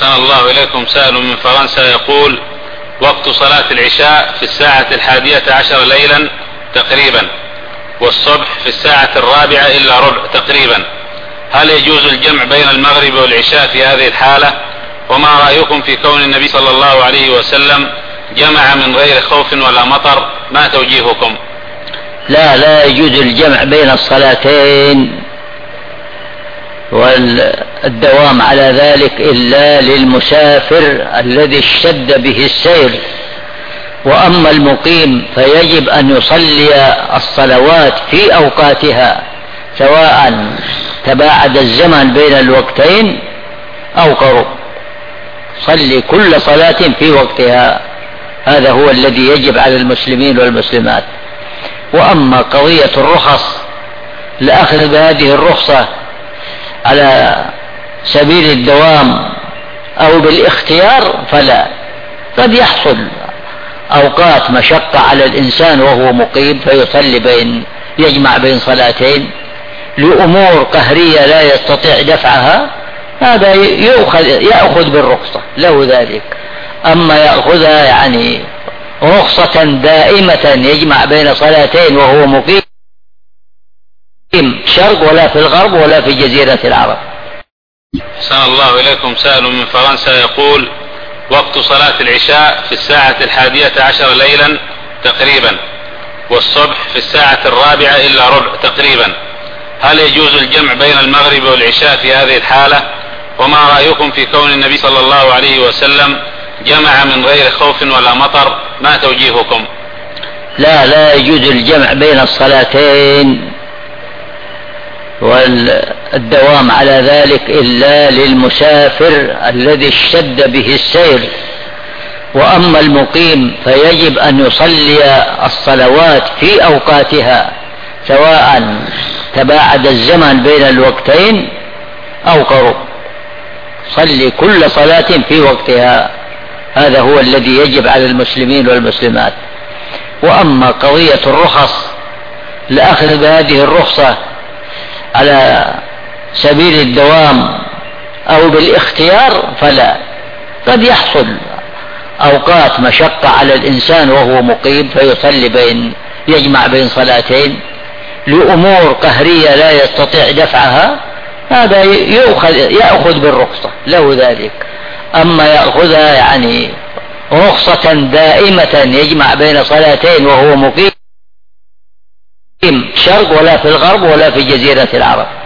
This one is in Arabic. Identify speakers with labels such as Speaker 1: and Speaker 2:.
Speaker 1: أحسن الله إليكم. سائل من فرنسا يقول: وقت صلاة العشاء في الساعة 11 ليلا تقريبا، والصبح في الساعة 4:15 تقريبا، هل يجوز الجمع بين المغرب والعشاء في هذه الحالة؟ وما رأيكم في كون النبي صلى الله عليه وسلم جمع من غير خوف ولا مطر؟ ما توجيهكم؟
Speaker 2: لا يجوز الجمع بين الصلاتين والدوام على ذلك إلا للمسافر الذي اشتد به السير. وأما المقيم فيجب أن يصلي الصلوات في أوقاتها، سواء تباعد الزمن بين الوقتين أو قرب، صلي كل صلاة في وقتها، هذا هو الذي يجب على المسلمين والمسلمات. وأما قضية الرخص لأخذ بهذه الرخصة على سبيل الدوام أو بالاختيار فلا. قد يحصل أوقات مشقة على الإنسان وهو مقيم فيصلي يجمع بين صلاتين لأمور قهرية لا يستطيع دفعها، هذا يأخذ بالرخصة له ذلك. أما يأخذها يعني رخصة دائمة يجمع بين صلاتين وهو مقيم شرق ولا في الغرب ولا في جزيرة العرب.
Speaker 1: أحسن الله إليكم. سائل من فرنسا يقول: وقت صلاة العشاء في الساعة 11 ليلا تقريبا، والصبح في الساعة 4:15 تقريبا، هل يجوز الجمع بين المغرب والعشاء في هذه الحالة؟ وما رأيكم في كون النبي صلى الله عليه وسلم جمع من غير خوف ولا مطر؟ ما توجيهكم؟
Speaker 2: لا يجوز الجمع بين الصلاتين والدوام على ذلك إلا للمسافر الذي اشتد به السير. وأما المقيم فيجب أن يصلي الصلوات في أوقاتها، سواء تباعد الزمن بين الوقتين أو قرب، صلي كل صلاة في وقتها، هذا هو الذي يجب على المسلمين والمسلمات. وأما قضية الرخص لأخذ بهذه الرخصة على سبيل الدوام أو بالاختيار فلا. قد يحصل أوقات مشقة على الإنسان وهو مقيم فيصلي يجمع بين صلاتين لأمور قهرية لا يستطيع دفعها، هذا يأخذ بالرخصة له ذلك. أما يأخذها يعني رخصة دائمة يجمع بين صلاتين وهو مقيم شرق ولا في الغرب ولا في جزيرة العرب.